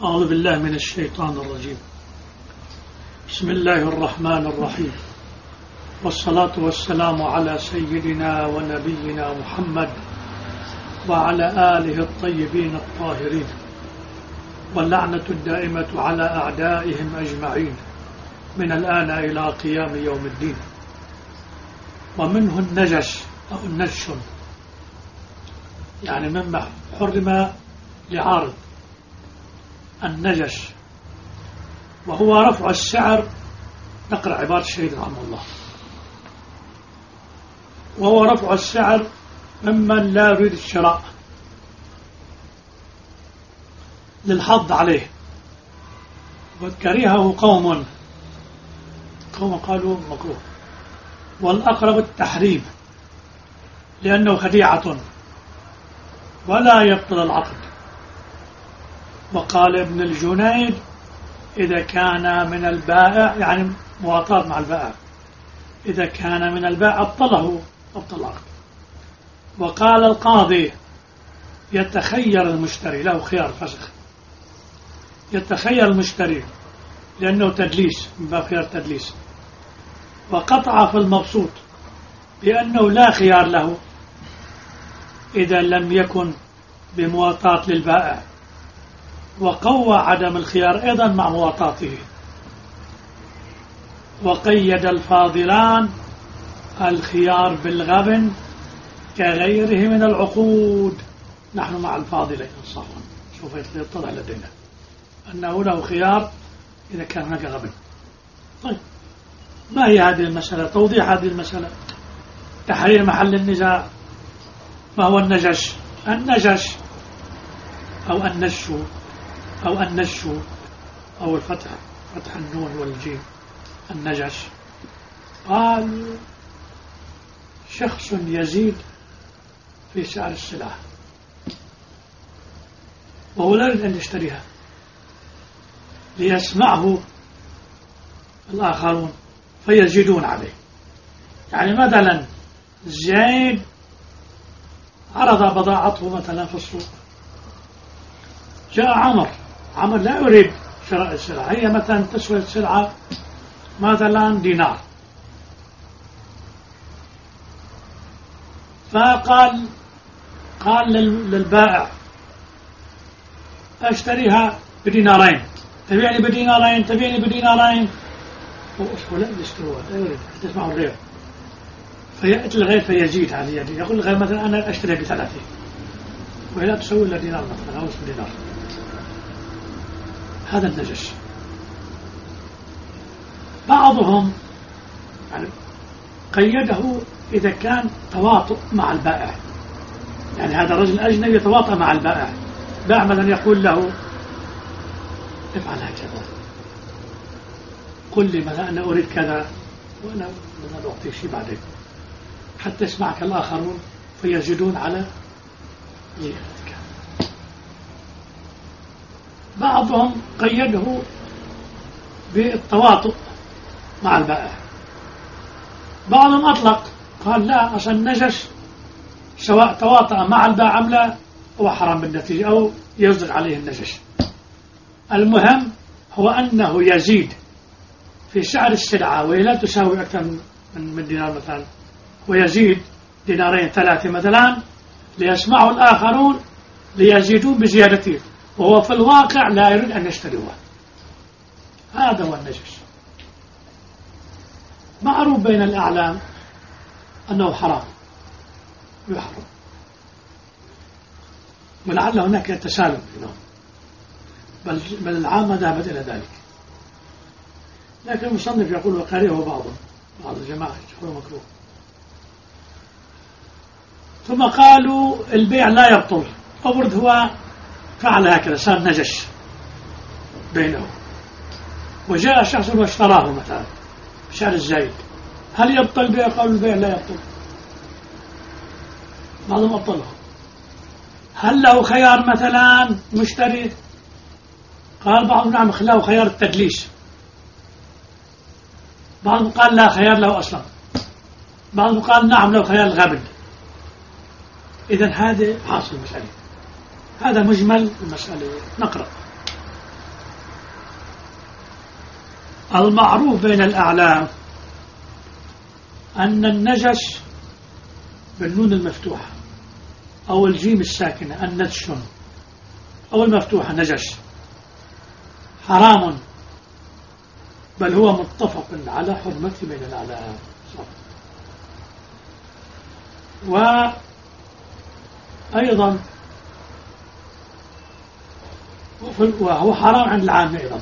أعوذ بالله من الشيطان الرجيم. بسم الله الرحمن الرحيم، والصلاة والسلام على سيدنا ونبينا محمد وعلى آله الطيبين الطاهرين، واللعنة الدائمة على أعدائهم أجمعين من الآن إلى قيام يوم الدين. ومنه النجش أو النجش، يعني مما حرم لعارض النجش، وهو رفع السعر. نقرأ عبارة الشهيد رحمه الله. وهو رفع السعر ممن لا يريد الشراء للحظ عليه، وكرهه قوم قالوا مكروه، والأقرب التحريم لأنه خديعة ولا يبطل العقد. وقال ابن الجنيد إذا كان من البائع، يعني مواطاة مع البائع، إذا كان من البائع أبطل العقد. وقال القاضي يتخير المشتري، له خيار فسخ، يتخير المشتري لأنه تدليس من باب خيار تدليس. وقطع في المبسوط بأنه لا خيار له إذا لم يكن بمواطاة للبائع، وقوى عدم الخيار أيضا مع مواطاته. وقيد الفاضلان الخيار بالغبن كغيره من العقود. نحن مع الفاضلين صفوا، سوف يتضح لدينا أنه له خيار إذا كان هناك غبن. طيب، ما هي هذه المسألة؟ توضيح هذه المسألة، تحرير محل النزاع. ما هو النجش؟ النجش أو النش أو الفتح، فتح النون والجيم، النجش. قال شخص يزيد في سعر السلعة وهو لا يريد أن يشتريها، ليسمعه الآخرون فيزيدون عليه. يعني مثلا زيد عرض بضاعته مثلا في السوق، جاء عمر لا يريد شراء السلعة، هي مثلا تسوى السلعة مثلا دينار، فقال للبائع اشتريها بدينارين، تبيعني بدينارين. هو لا يشتروها، لا يريد، تسمعوا الغير، فيأتي الغير فيزيد على يدي، يقول الغير مثلا أنا أشتريها ب3 وهي لا تسوي إلا دينار مثلا أو 2 دينار. هذا النجش. بعضهم يعني قيده إذا كان تواطؤ مع البائع، يعني هذا الرجل الأجنبي يتواطأ مع البائع، بائع مثلا يقول له افعل هكذا، قل لي مثلا أنا أريد كذا وأنا أعطيك شيء بعدين، حتى يسمعك الآخرون فيزيدون على زيادتك. بعضهم قيده بالتواطؤ مع البائع، بعضهم أطلق، قال لا، أصلا النجش سواء تواطأ مع البائع أم لا هو حرام بالنتيجة أو يصدق عليه النجش. المهم هو أنه يزيد في سعر السلعة وهي لا تساوي أكثر من دينار مثلا، ويزيد 2 3 مثلا، ليسمعه الآخرون ليزيدون بزيادته، وهو في الواقع لا يريد أن يشتريها. هذا هو النجش. معروف بين الأعلام أنه حرام يحرم، ولعل هناك تسالم بينهم، بل العامة ذهبت إلى ذلك، لكن المصنف يقول وكرهه بعض الجماعة يقولوا مكروه. ثم قالوا البيع لا يبطل، أبرد هو فعل هكذا، صار نجش بينه، وجاء شخص واشتراه مثلا بسعر الزايد، هل يبطل البيع؟ قالوا البيع لا يبطل، بعضهم أبطله. هل له خيار مثلا مشتري؟ قال بعضهم نعم له خيار التدليس، بعضهم قال لا خيار له أصلا، بعضهم قال نعم له خيار الغبن. إذن هذا حاصل المسألة، هذا مجمل المسألة. نقرأ. المعروف بين الأعلام أن النجش بالنون المفتوحة أو الجيم الساكنة النجش أو المفتوحة نجش حرام، بل هو متفق على حرمته بين الأعلام. وأيضا وهو حرام عند العامة أيضا.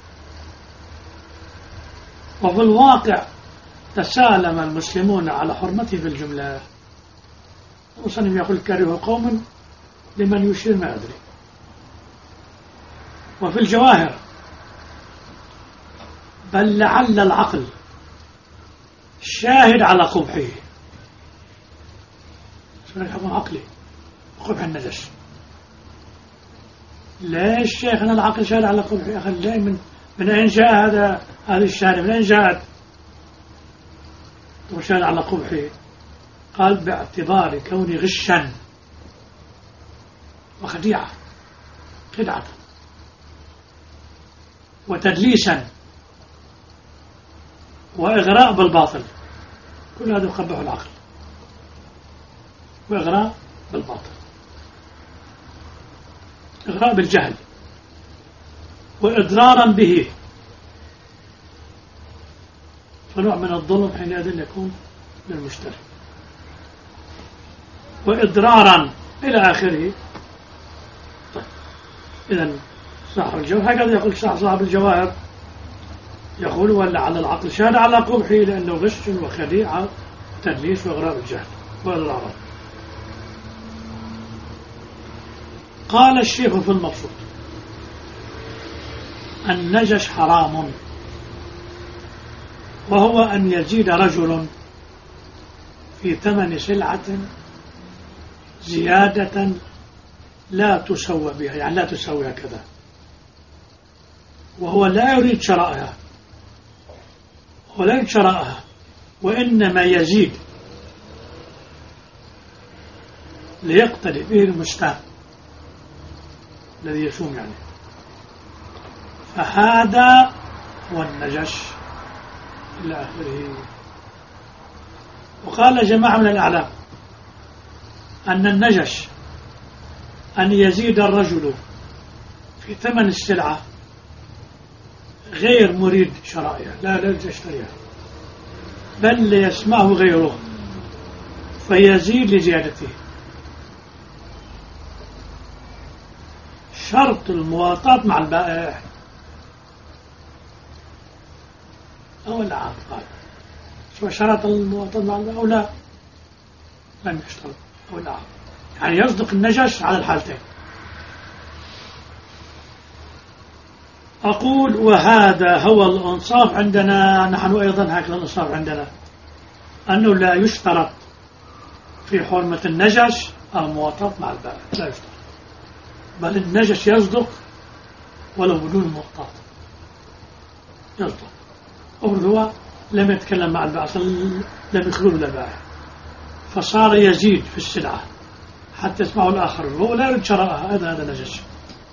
وفي الواقع تسالم المسلمون على حرمته بالجملة. وصنم يقول كره قوم لمن يشير ما أدري. وفي الجواهر بل لعل العقل شاهد على قبحه. شو يحكم عقلي قبح النجش؟ ليش شيخنا العقل شاهد على قبحه؟ أخي ليه من أين جاء هذه الشهادة؟ من أين جاءت وشاهد على قبحه؟ قال باعتبار كون غشا وخديعة خدعة وتدليسا وإغراء بالباطل، كل هذا يقبح العقل، وإغراء بالباطل، إغراء بالجهل وإضرارا به، فنوع من الظلم حينئذ يكون للمشتري، وإضرارا إلى آخره. طيب إذن صاحب الجواهر هكذا يقول صاحب الجواهر، يقول ولا على العقل شاهد على قبحه لأنه غش وخديعة وتدليس وإغراء بالجهل وإضرارا. قال الشيخ في المبسوط النجش حرام، وهو أن يزيد رجل في ثمن سلعة زيادة لا تسوى بها، يعني لا تسوي كذا، وهو لا يريد شرائها، وإنما يزيد ليقتدي به المستام الذي يشوم يعني، فهذا هو النجش إلى آخره. وقال جماعة من الأعلام أن النجش أن يزيد الرجل في ثمن السلعة غير مريد شرائها، لا يشتريها، بل ليسمعه غيره فيزيد لزيادته. شرط المواطاة مع البائع أو العام، قال سواء شرط المواطاة مع البائع أو لا، لم يشترط أو العام، يعني يصدق النجش على الحالتين. أقول وهذا هو الإنصاف عندنا نحن أيضا، هكذا الإنصاف عندنا أنه لا يشترط في حرمة النجش المواطاة مع البائع، لا يشترط، بل النجش يصدق ولو بدون مواطاة، يصدق. أفرض هو لم يتكلم مع البائع، لم يخلو البائع، فصار يزيد في السلعة حتى يسمعه الآخر وهو لا يريد شرائها، هذا نجش.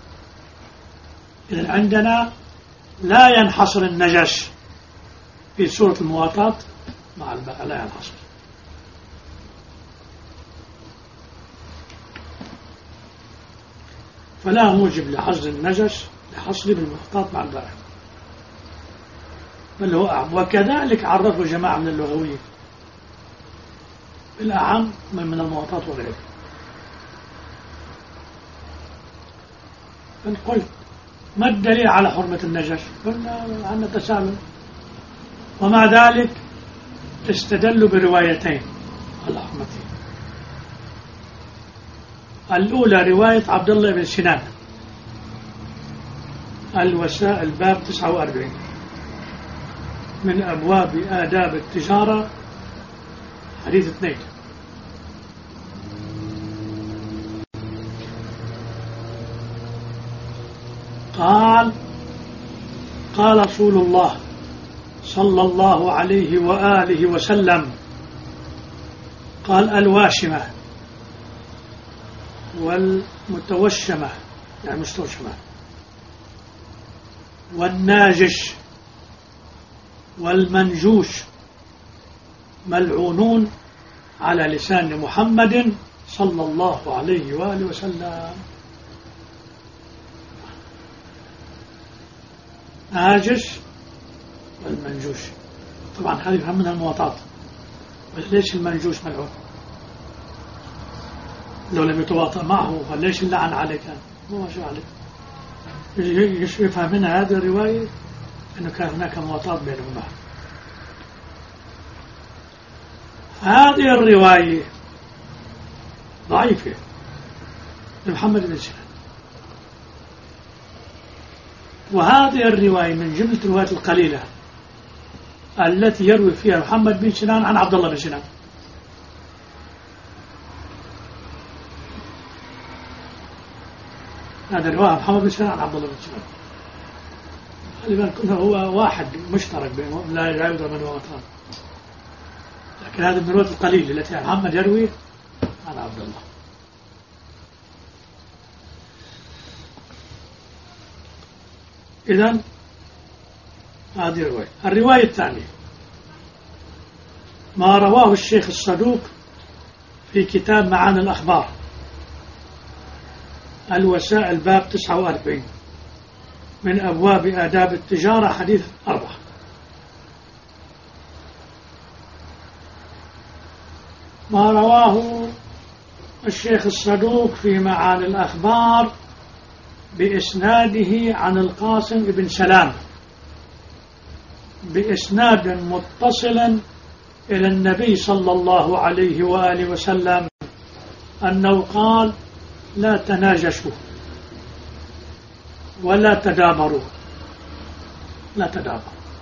إذن عندنا لا ينحصر النجش في صورة المواطاة مع البائع، لا ينحصر. فلا موجب لحصر النجش لحصره بالمواطاة مع البائع، بل هو أعم. وكذلك عرفوا جماعة من اللغويين الأعم من المواطاة وغيره. قلت ما الدليل على حرمة النجش؟ قلنا عندنا تسالم، ومع ذلك استدلوا بروايتين على حرمته. الأولى رواية عبد الله بن سنان الوسائل باب 49 من أبواب آداب التجارة حديث 2. قال رسول الله صلى الله عليه وآله وسلم، قال الواشمة والمتوشمة يعني مستوشمة والناجش والمنجوش ملعونون على لسان محمد صلى الله عليه وآله وسلم. ناجش والمنجوش، طبعا هذه يفهم منها المواطات. ليش المنجوش ملعون؟ لو لم يتواطأ معه فليش اللعن عليك؟ ما شاء عليك. يفهم منها هذه الرواية أنه كان هناك مواطات بينهما. هذه الرواية ضعيفة لمحمد بن سنان، وهذه الرواية من جملة الروايات القليلة التي يروي فيها محمد بن سنان عن عبد الله بن سنان. هذا رواية محمد بن سنان عن عبد الله بن سنان، غالبا كله هو واحد مشترك بينهم لا يعود من وطن، لكن هذه من الروايات القليلة التي محمد يروي عن عبد الله. إذن هذه الرواية. الرواية الثانية ما رواه الشيخ الصدوق في كتاب معاني الأخبار الوسائل باب 49 من أبواب آداب التجارة حديث 4. ما رواه الشيخ الصدوق في معاني الأخبار بإسناده عن القاسم بن سلام بإسناد متصل إلى النبي صلى الله عليه وآله وسلم أنه قال: لا تناجشوا ولا تدابروا. لا تدابروا،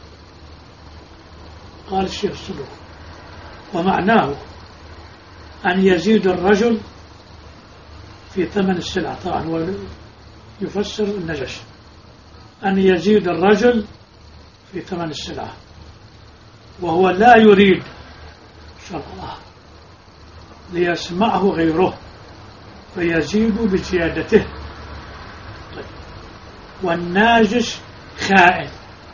قال الشيخ الصدوق، ومعناه أن يزيد الرجل في ثمن السلعة. طبعا هو يفسر النجش، أن يزيد الرجل في ثمن السلعة وهو لا يريد شرع الله ليسمعه غيره فيزيد بزيادته. طيب. والناجش خائن،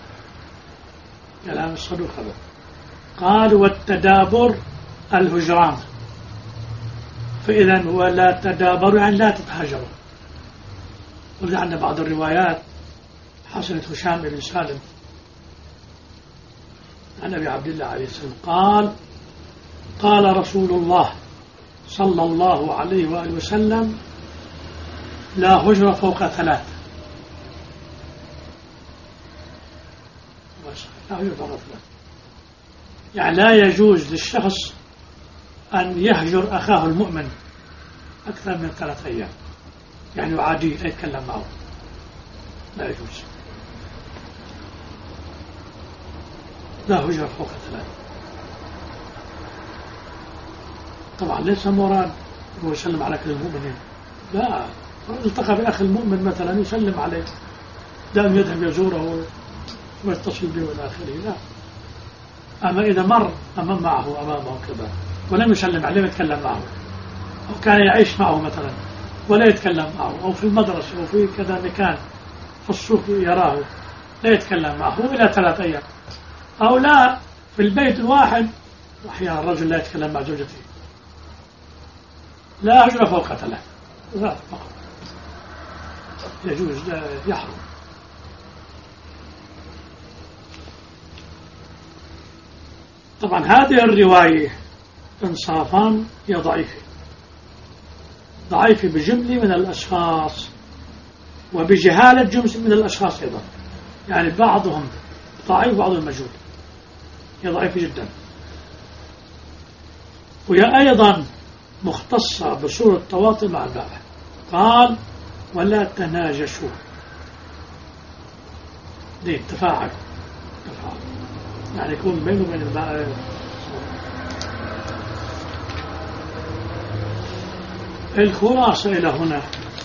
كلام الصدوق هذا. قال: والتدابر الهجران، فإذا ولا تدابروا يعني لا تتهاجروا. ولعن بعض الروايات حسنة هشام بن سالم عن أبي عبد الله عليه السلام قال: قال رسول الله صلى الله عليه وآله وسلم: لا هجر فوق 3. لا هجر فوق 3 يعني لا يجوز للشخص أن يهجر أخاه المؤمن أكثر من 3 أيام، يعني يعاديه لا يتكلم معه، لا يجوز. لا هجر فوق 3. طبعا ليس مراد هو يسلم على كل المؤمنين، لا، التقى بأخ المؤمن مثلا يسلم عليه، دائما يذهب يزوره ويتصل به والى آخره، لا. أما إذا مر معه أمامه كذا ولم يسلم عليه ويتكلم معه، أو كان يعيش معه مثلا ولا يتكلم معه، أو في المدرسة أو في كذا مكان في السوق يراه لا يتكلم معه إلى 3 أيام، أو لا في البيت الواحد أحيانا الرجل لا يتكلم مع زوجته، لا هجر فوق 3 فقط يجوز، لا يحرم. طبعا هذه الرواية إنصافا هي ضعيفة بجملة من الأشخاص وبجهالة جملة من الأشخاص أيضا، يعني بعضهم ضعيف وبعضهم مجهول، هي ضعيفة جدا. وهي أيضا مختصة بصورة التواطؤ مع البائع. قال: ولا تناجشوا، دي تفاعل يعني يكون بينه وبين البائع. الخلاصة إلى هنا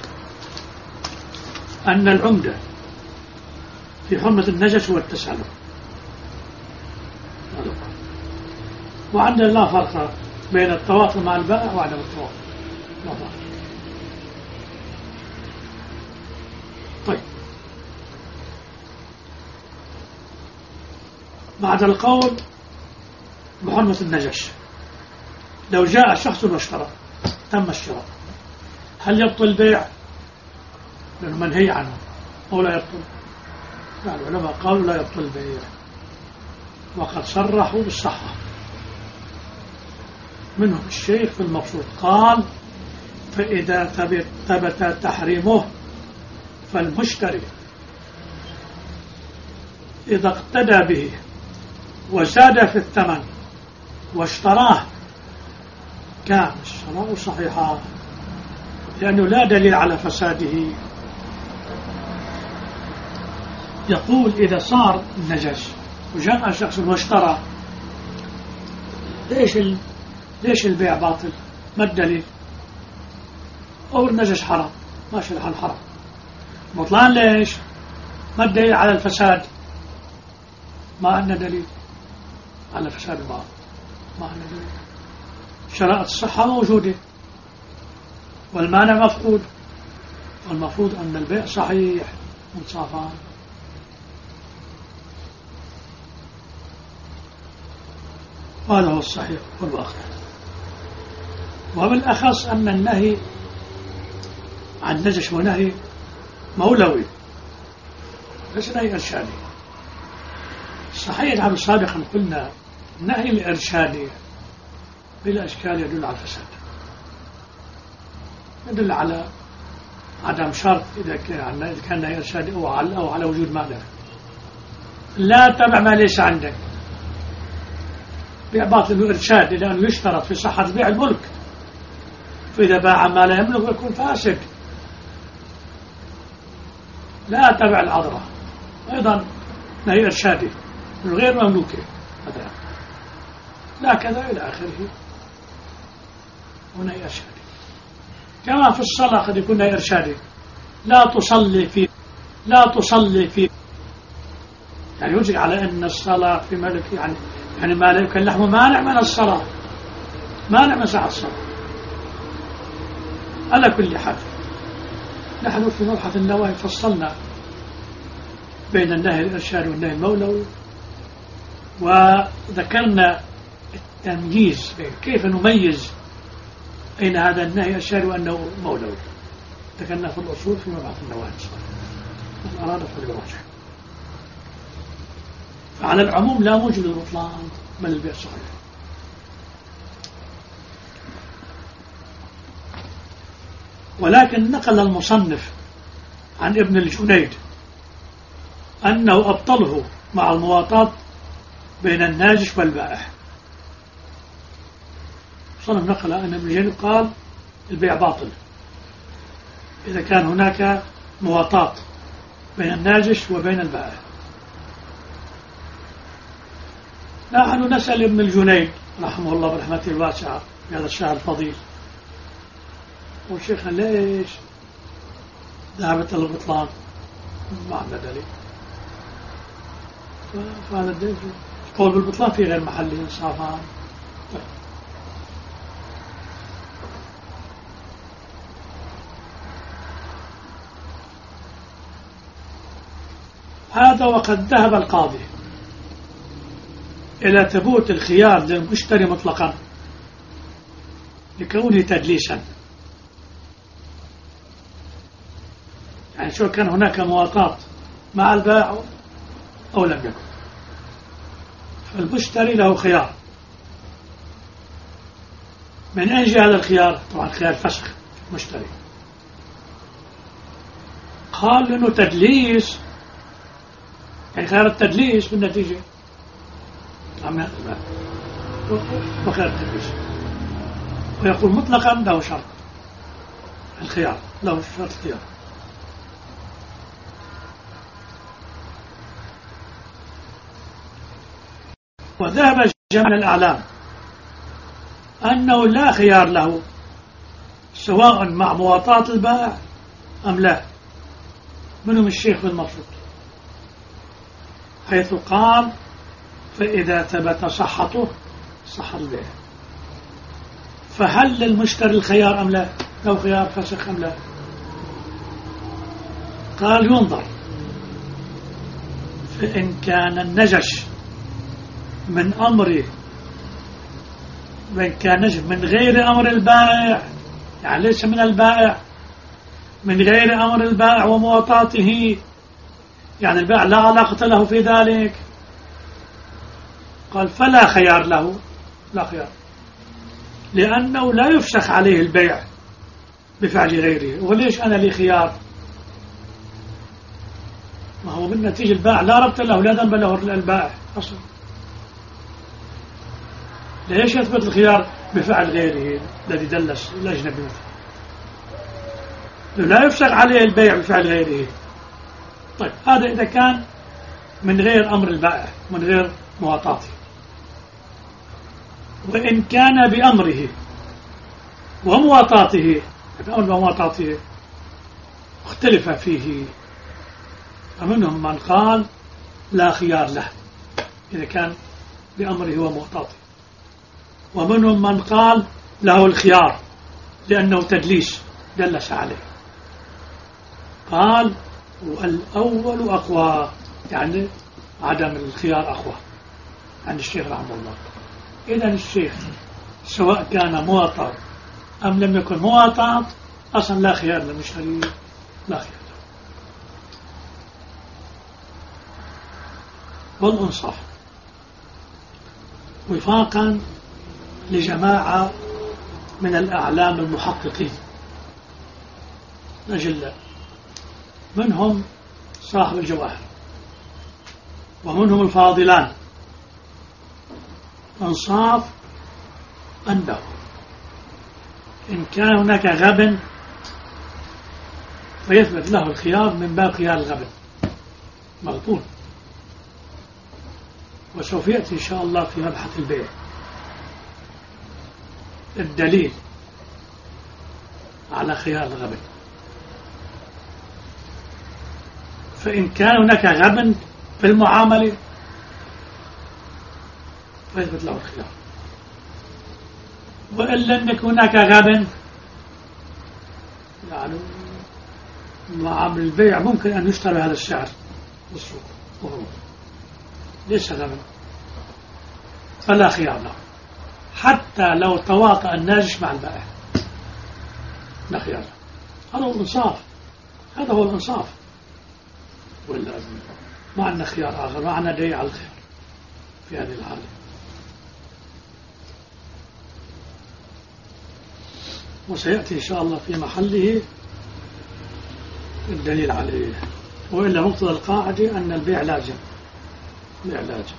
أن العمدة في حرمة النجش هو التسلم، وعندنا لا فرق بين التواطؤ مع البائع وعدم التواطؤ، لا فرق. طيب، بعد القول بحرمة النجش، لو جاء شخص واشترى تم الشراء، هل يبطل البيع؟ لأنه منهي عنه أو لا يبطل؟ يعني العلماء قالوا لا يبطل البيع، وقد صرحوا بالصحة. منهم الشيخ في المبسوط قال: فإذا ثبت تحريمه فالمشتري إذا اقتدى به وزاد في الثمن واشتراه كان الشراء صحيحا، لأنه لا دليل على فساده. يقول: إذا صار النجش وجاء شخص واشترى، ليش البيع باطل؟ ما الدليل؟ أو النجش حرام، ماشي الحال حرام. بطلان ليش؟ ما الدليل على الفساد؟ ما عندنا دليل على فساد البعض، ما عندنا دليل. شرائط الصحة موجودة والمانع مفقود، والمفروض أن البيع صحيح منصافا. هذا هو الصحيح والواقع. وبالأخص أن النهي عن النجش ونهي مولوي ليس نهي إرشادي. صحيح نحن سابقا قلنا النهي الإرشادي بلا إشكال يدل على الفساد، يدل على عدم شرط إذا كان نهي إرشادي أو على وجود مانع. لا تبع ما ليس عندك، بيع باطل وإرشاد لأنه يشترط في صحة بيع الملك، فإذا باع ما لا يملك يكون فاسد. لا تبع العذرة أيضا نهي إرشادي من غير مملوكه مثلا، لا كذا إلى آخره، ونهي إرشادي. كما في الصلاة قد يكون نهي إرشادي: لا تصلي في يعني يجري على أن الصلاة في ملك يعني ما لا يمكن لحمه مانع من الصلاة، مانع من صحة الصلاة. على كل حال نحن في مبحث النواهي فصلنا بين النهي الإرشادي والنهي المولوي، وذكرنا التمييز بين كيف نميز أين هذا النهي الإرشادي وأنه مولوي. ذكرنا في الأصول في مبحث النواهي، من أراد فليراجع. فعلى العموم لا موجب للبطلان بل البيع صحيح. ولكن نقل المصنف عن ابن الجنيد أنه أبطله مع المواطات بين الناجش والبائع. صنف نقل أن ابن الجنيد قال البيع باطل إذا كان هناك مواطات بين الناجش وبين البائع. نحن نسأل ابن الجنيد رحمه الله برحمته الواسعة في هذا الشهر الفضيل: والشيخ ليش ذهبت البطلان؟ ما عندنا دليل. فهذا الدليل قول بالبطلان في غير محله إنصافا. هذا وقد ذهب القاضي إلى ثبوت الخيار للمشتري مطلقا لكونه تدليسا، يعني شو كان هناك مواطات مع البائع أو لم يكن، فالمشتري له خيار. من أين جاء هذا الخيار؟ طبعا خيار فسخ المشتري. قال إنه تدليس، يعني خيار التدليس بالنتيجة وخيار التدليس، ويقول مطلقا له شرط الخيار، له شرط الخيار. وذهب جمع الأعلام أنه لا خيار له سواء مع مواطاة البائع أم لا. منهم الشيخ المبسوط حيث قال: فإذا ثبت صحته صح البيع. فهل للمشتري الخيار أم لا؟ لو خيار فسخ أم لا؟ قال: ينظر، فإن كان النجش من أمره، وإن كان من غير أمر البائع، يعني ليس من البائع، من غير أمر البائع ومواطاته، يعني البائع لا علاقة له في ذلك. قال فلا خيار له، لا خيار، لأنه لا يفسخ عليه البيع بفعل غيره. وليش أنا لي خيار؟ ما هو من نتيجة البائع لا ربط له، لا ذنب له البائع أصلا. ليش يثبت الخيار بفعل غيره الذي دلس الأجنبي مثلا؟ لا يفسخ عليه البيع بفعل غيره. طيب هذا إذا كان من غير أمر البائع، من غير مواطاته. وإن كان بأمره ومواطاته، الأمر ومواطاته اختلف فيه، فمنهم من قال لا خيار له إذا كان بأمره ومواطاته، ومنهم من قال له الخيار لأنه تدليس دلس عليه. قال والأول أقوى، يعني عدم الخيار أقوى عن الشيخ رحمه الله. إذن الشيخ سواء كان مواطن أم لم يكن مواطن أصلا لا خيار للمشتري، لا خيار له. والإنصاف وفاقا لجماعة من الأعلام المحققين أجل، منهم صاحب الجواهر ومنهم الفاضلان، انصاف أنه إن كان هناك غبن فيثبت له الخيار من باب خيار الغبن مغبون. وسوف يأتي إن شاء الله في مبحث البيع الدليل على خيار الغبن. فإن كان هناك غبن في المعاملة فيثبت له الخيار، وإن لم يكن هناك غبن، يعني معامل البيع ممكن أن يشتري هذا السعر بالسوق وهو ليس غبن، فلا خيار له حتى لو تواطأ الناجش مع البائع، لا خيار له. هذا هو الإنصاف، هذا هو الإنصاف. ولا ما عندنا خيار آخر، ما عندنا دليل على الخيار في هذه الحالة. وسيأتي إن شاء الله في محله الدليل عليه. وإلا مقتضى القاعدة أن البيع لازم، بيع لازم.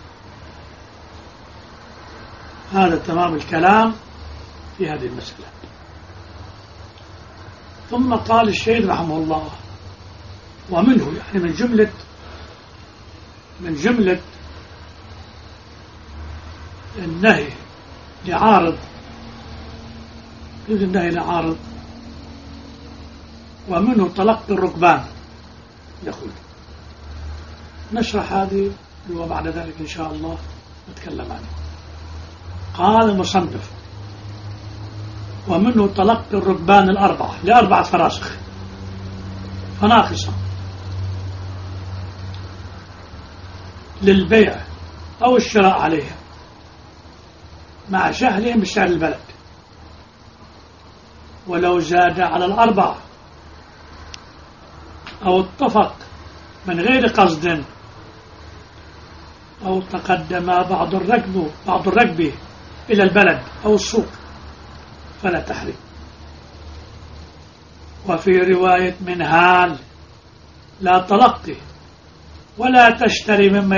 هذا تمام الكلام في هذه المسألة. ثم قال الشيخ رحمه الله ومنه، يعني من جملة النهي لعارض، يوجد النهي لعارض، ومنه تلقي الركبان. يقول نشرح هذه وبعد ذلك إن شاء الله نتكلم عنه. قال المصنف ومنه تلقي الركبان الأربعة لأربعة فراسخ فناقصة للبيع أو الشراء عليها مع جهلهم بسعر البلد، ولو زاد على الأربعة أو اتفق من غير قصد أو تقدم بعض الركب إلى البلد أو السوق فلا تحريم. وفي رواية منهال لا تلقي ولا تشتري مما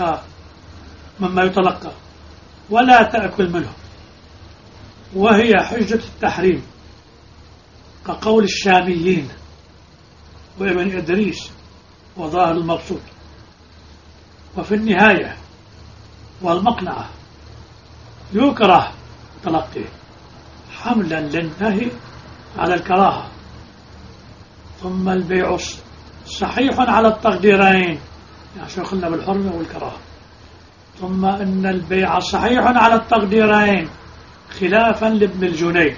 يتلقى ولا تأكل منه، وهي حجة التحريم كقول الشاميين وابن إدريس وظاهر المبسوط. وفي النهاية والمقنعة يكره تلقيه حملا للنهي على الكراهة. ثم البيع صحيح على التقديرين، يعني شو قلنا بالحرمة والكراهة. ثم إن البيع صحيح على التقديرين خلافا لابن الجنيد.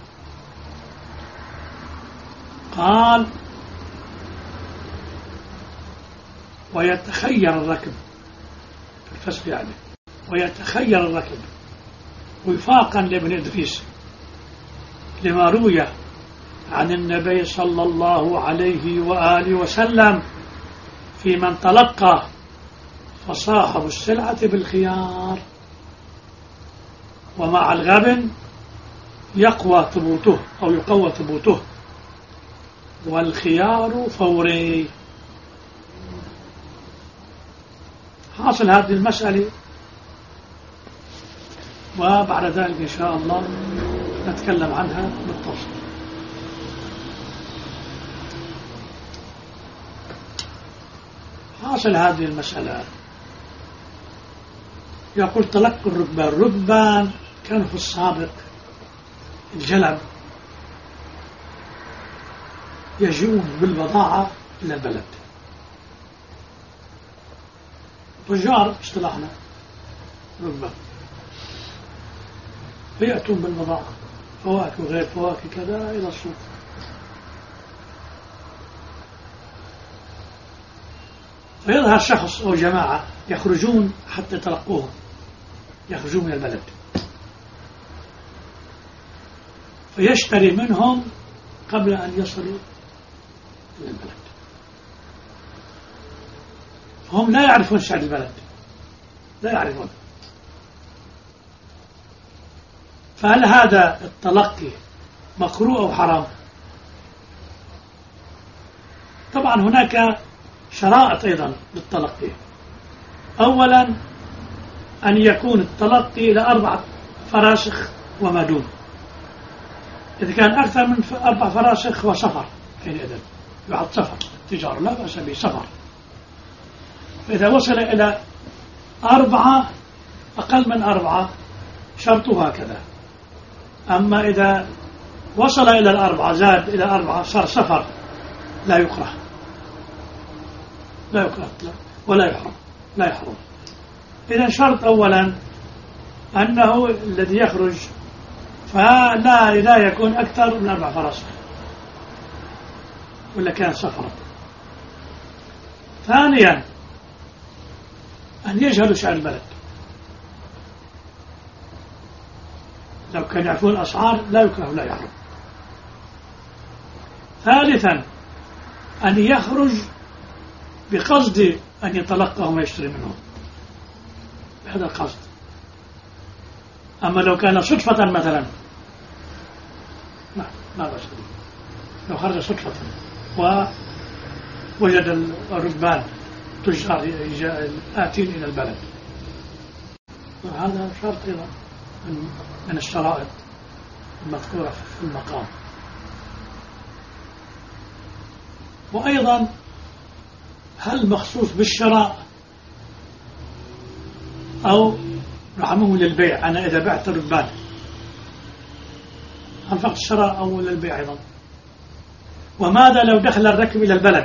قال ويتخير الركب في الفسخ يعني ويتخير الركب وفاقا لابن إدريس لما روي عن النبي صلى الله عليه وآله وسلم في من تلقى فصاحب السلعة بالخيار، ومع الغبن يقوى ثبوته أو يقوى ثبوته، والخيار فوري. حاصل هذه المسألة، وبعد ذلك إن شاء الله نتكلم عنها بالتفصيل. حاصل هذه المسألة، يقول تلقي الركبان. الركبان كانوا في السابق الجلب يجون بالبضاعة إلى البلد، تجار اصطلاحنا ركبان، فيأتون بالبضاعة فواكه وغير فواكه كذا إلى السوق. فيظهر شخص أو جماعة يخرجون حتى يتلقوهم، يخرجون من البلد، فيشتري منهم قبل أن يصلوا إلى البلد. هم لا يعرفون سعر البلد، لا يعرفون. فهل هذا التلقي مكروه أو حرام؟ طبعا هناك شرائط أيضا للتلقي. أولا أن يكون التلقي إلى 4 فراسخ وما دون. إذا كان أكثر من 4 فراسخ هو سفر، حينئذ يعد سفر التجارة، لا بأس به سفر. فإذا وصل إلى 4 أقل من 4 شرطه هكذا. أما إذا وصل إلى 4 زاد إلى 4 صار سفر، لا يكره، لا يكره ولا يحرم، لا يحرم. إذا شرط أولا أنه الذي يخرج فلا يكون أكثر من 4 فراسخ ولا كان سفرا. ثانيا أن يجهلوا سعر البلد. لو كان يعرفون الأسعار لا يكره ولا يحرم. ثالثا أن يخرج بقصد أن يتلقاهم ويشتري منهم بهذا القصد. أما لو كان صدفة مثلا ما بأس به. لو خرج صدفة ووجد الركبان تجار آتين إلى البلد، هذا شرط أيضا من الشرائط المذكورة في المقام. وأيضا هل مخصوص بالشراء أو رحمه للبيع؟ أنا إذا بعت الركبان هل فقط الشراء أو للبيع أيضا؟ وماذا لو دخل الركب إلى البلد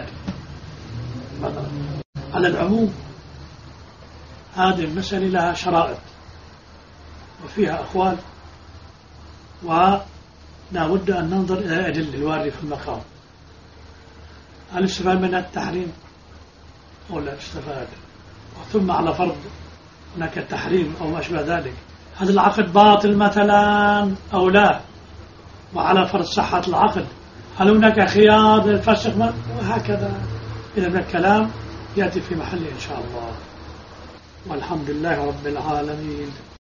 على العموم؟ هذه المسألة لها شرائط وفيها أقوال، ولا بد أن ننظر إلى الأدلة الواردة في المقام. هل استفاد من التحريم أو لا استفاد؟ ثم على فرض هناك تحريم أو ما أشبه ذلك، هل العقد باطل مثلا أو لا؟ وعلى فرض صحة العقد هل هناك خيار للفسخ؟ وهكذا. إذا من الكلام يأتي في محله إن شاء الله. والحمد لله رب العالمين.